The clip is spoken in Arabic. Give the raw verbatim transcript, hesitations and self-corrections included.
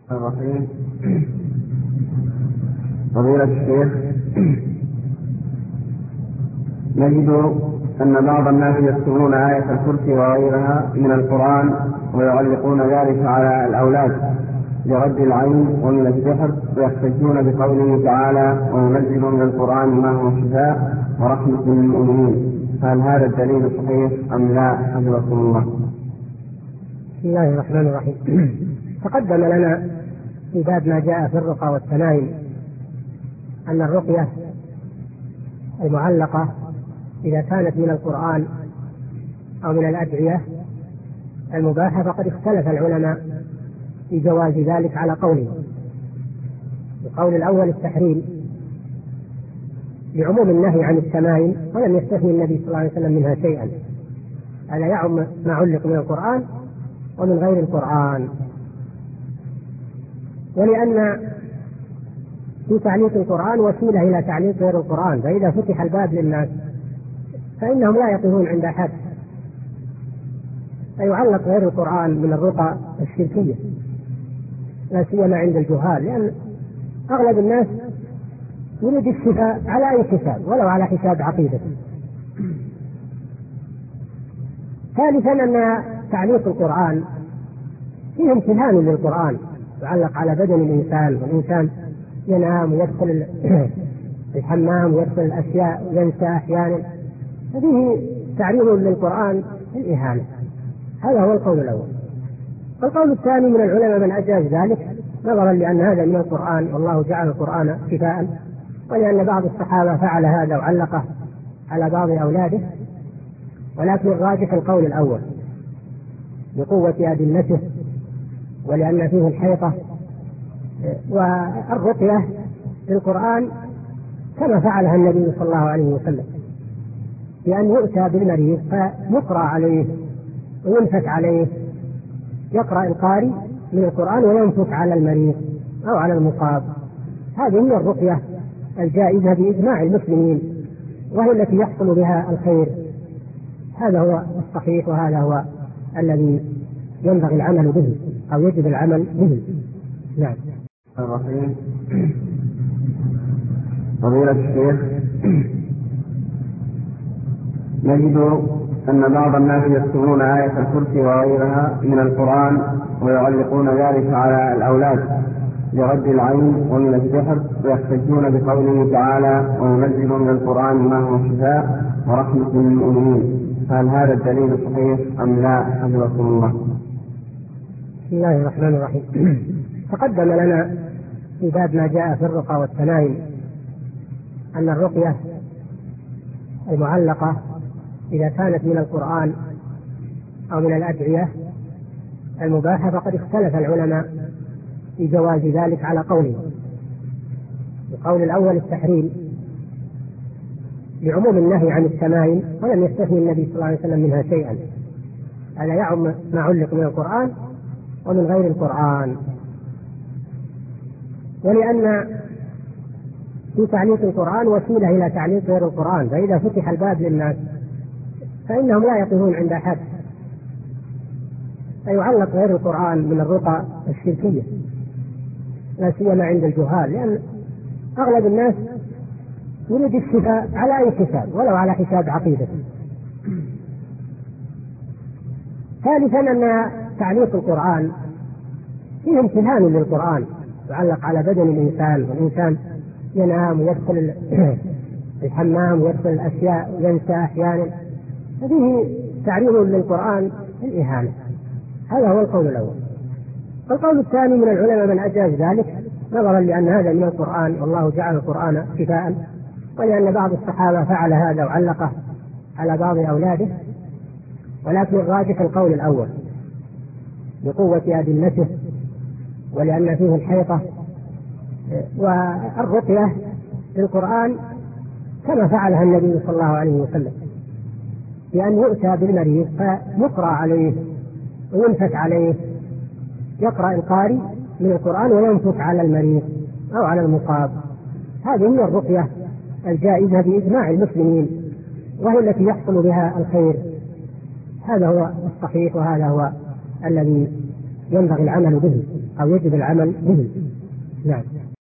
الرحيم. فضيلة الشيخ، نجد أن بعض الناس يكتبون آية الكرسي وغيرها من القرآن ويعلقون ذلك على الأولاد لرد العين ومن السحر، ويحتجون بقوله تعالى: وينزل من القرآن ما هو شفاء ورحمة للمؤمنين. هل هذا الدليل صحيح أم لا؟ حفظكم الله. بسم الله الرحمن الرحيم. تقدم لنا في باب ما جاء في الرقى والتمائم أن الرقية المعلقة إذا كانت من القرآن أو من الأدعية المباحة فقد اختلف العلماء في جواز ذلك على قولين. القول الأول التحريم لعموم النهي عن التمائم، ولم يستثني النبي صلى الله عليه وسلم منها شيئا، هذا يعم ما علق من القرآن ومن غير القرآن. ولأن في تعليق القرآن وسيلة إلى تعليق غير القرآن، فإذا فتح الباب للناس فإنهم لا يقفون عند حد، فيعلق غير القرآن من الرقى الشركية لا سيما عند الجهال، لأن أغلب الناس يريد الشفاء على أي حساب ولو على حساب عقيدته. ثالثا أن تعليق القرآن فيه امتهان للقرآن، يعلق على بدن الإنسان، والإنسان ينام ويدخل الحمام ويدخل الأشياء وينسى أحيانا، ففيه تعريض للقرآن الإهانة. هذا هو القول الأول. القول الثاني من العلماء من أجاز ذلك نظرا لأن هذا من القرآن والله جعل القرآن شفاء، ولأن بعض الصحابة فعل هذا وعلقه على بعض أولاده، ولكن الراجح القول الأول بقوة أدلته، ولأن فيه الحيطة والرقية في القرآن كما فعلها النبي صلى الله عليه وسلم، بأن يؤتى بالمريض فيقرأ عليه وينفث عليه، يقرأ القارئ من القرآن وينفث على المريض أو على المصاب. هذه هي الرقية الجائزة بإجماع المسلمين، وهي التي يحصل بها الخير. هذا هو الصحيح، وهذا هو الذي ينبغي العمل به أو يجب العمل به. نعم. الرحيم. فضيلة الشيخ، نجد أن بعض الناس يكتبون آية الكرسي وغيرها من القرآن ويعلقون ذلك على الأولاد لرد العين ومن السحر، ويحتجون بقوله تعالى: وينزل من القرآن ما هو شفاء ورحمة للمؤمنين. هل هذا الدليل صحيح أم لا؟ حفظكم الله. بسم الله الرحمن الرحيم. تقدم لنا في باب ما جاء في الرقى والتمائم أن الرقية المعلقة إذا كانت من القرآن أو من الأدعية المباحة فقد اختلف العلماء في جواز ذلك على قولين. القول الأول التحريم لعموم النهي عن التمائم، ولم يستثني النبي صلى الله عليه وسلم منها شيئا، هذا يعم ما علق من القرآن ومن غير القرآن. ولأن في تعليق القرآن وسيلة إلى تعليق غير القرآن، فإذا فتح الباب للناس فإنهم لا يقفون عند حد، فيعلق غير القرآن من الرقى الشركية لا سيما عند الجهال، لأن أغلب الناس يريد الشفاء على أي حساب ولو على حساب عقيدته. ثالثا أن تعليق القرآن فيه امتهان للقرآن، يعلق على بدن الإنسان، والإنسان ينام ويدخل الحمام ويدخل الأشياء وينسى أحيانا، ففيه تعريض للقرآن الإهانة. هذا هو القول الأول. القول الثاني من العلماء من أجاز ذلك نظرا لأن هذا من القرآن والله جعل القرآن شفاء، ولأن بعض الصحابة فعل هذا وعلقه على بعض أولاده، ولكن الراجح القول الأول بقوة أدلته، ولأن فيه الحيطة والرقية في القرآن كما فعلها النبي صلى الله عليه وسلم، بأن يؤتى بالمريض فيقرأ عليه وينفث عليه، يقرأ القارئ من القرآن وينفث على المريض أو على المصاب. هذه هي الرقية الجائزة بإجماع المسلمين، وهي التي يحصل بها الخير. هذا هو الصحيح، وهذا هو الذي ينبغي العمل به أو يجب العمل به. نعم.